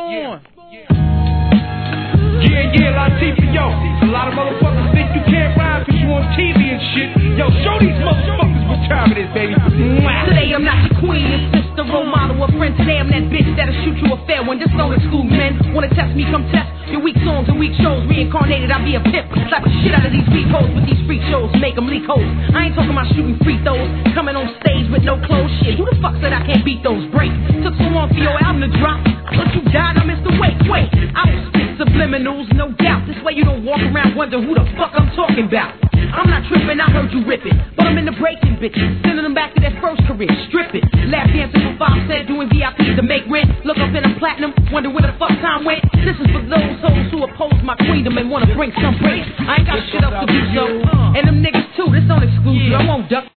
on. Yeah, Latifah, yo. A lot of motherfuckers think you can't rhyme cause you on TV and shit. Yo, show these motherfuckers what time it is, baby. Today I'm not your queen, your sister, role model, or friend. Today I'm that bitch that'll shoot you a fair one. This don't exclude men. Wanna test me, come test your weak songs and weak shows. Reincarnated, I'll be a pimp. Slap the shit out of these weak hoes with these freak shows. Make them leak hoes. I ain't talking about shooting free throws. Coming on stage with no clothes. Shit, who the fuck said I can't beat those breaks? Took so long for your album to drop. But you died, I missed the wait. I will spit subliminals, no doubt. This way you don't walk around wondering who the fuck I'm talking about. I'm not tripping, I heard you ripping, but I'm in the breaking bitches, sending them back to their first career, stripping, lap dancing for 5 cents, doing VIPs to make rent. Look up in a platinum, wonder where the fuck time went. This is for those hoes who oppose my queendom and wanna bring some praise. I ain't got shit else to do so, and them niggas too. This don't exclude you. I won't duck.